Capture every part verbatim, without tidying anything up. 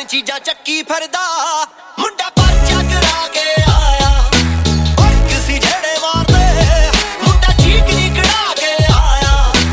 चीजा चक्की फिरदा मुंडा परचा करा के आया और किसी झेड़े मारदे मुंडा चीक नी कढ़ा के आया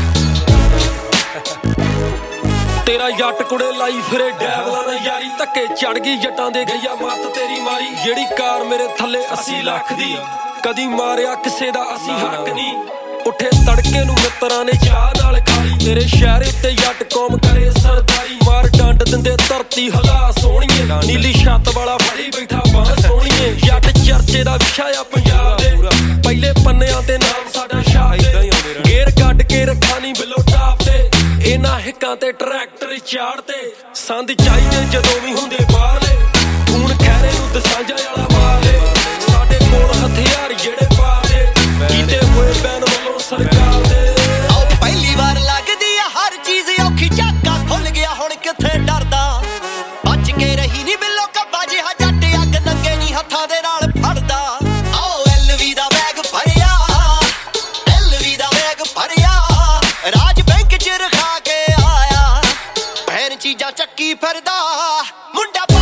तेरा जट कुड़े लाई फिरे डैवला ना यारी धक्के चढ़ गई जटां दे गईया मत तेरी मारी जेड़ी कार मेरे थल्ले अस्सी लख दी कदी मारिया किसे दा असी हक नी उठे तड़के नू मित्रां ने चाह नाल खाली तेरे शहर उत्ते जट कौम करे सरदारी मार डंड दिंदे धरती हला सोहणीए नीली छत वाला फड़ी बैठा बाह सोहणीए जट चर्चे दा विशा आ पंजाब दे पहले पन्नियां ते नाम साडा शाह दे गेर कढ के रखा नी बिलो टाप ते इन्हां हिक्कां ते ट्रैक्टर चाड़ते संद चाहिए जदों भी हुंदे बाहरले खून खैरे नू दसांजा वाला मारे साडे कोल हथियार जेड़े पाले कीते होए बैन वल्लों सरकार दे आओ पहली बार लगदी आ हर चीज औखी झाका खुल गया हुण किथे डरदा बच के रही नी बिल्लो कब्बा जिहा जट अग नंगे नी हत्थां दे नाल फड़दा आओ एलवी दा बैग भरिया एलवी दा बैग भरिया राज बैंक च रखा के आया भैन चीजा चक्की फिरदा मुंडा